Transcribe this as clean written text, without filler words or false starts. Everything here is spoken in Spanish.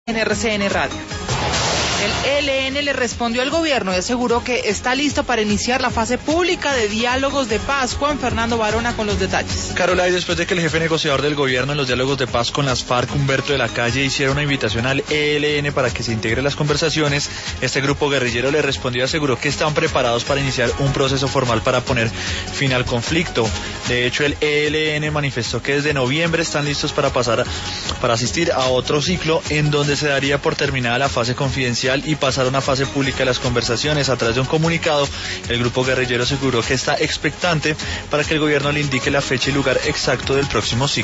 en RCN Radio. El ELN le respondió al gobierno y aseguró que está listo para iniciar la fase pública de diálogos de paz. Juan Fernando Barona con los detalles. Carola, y después de que el jefe negociador del gobierno en los diálogos de paz con las FARC, Humberto de la Calle, hiciera una invitación al ELN para que se integre en las conversaciones, este grupo guerrillero le respondió y aseguró que están preparados para iniciar un proceso formal para poner fin al conflicto. De hecho, el ELN manifestó que desde noviembre están listos para asistir a otro ciclo en donde se daría por terminada la fase confidencial y pasar a una fase pública de las conversaciones. A través de un comunicado, el grupo guerrillero aseguró que está expectante para que el gobierno le indique la fecha y lugar exacto del próximo ciclo.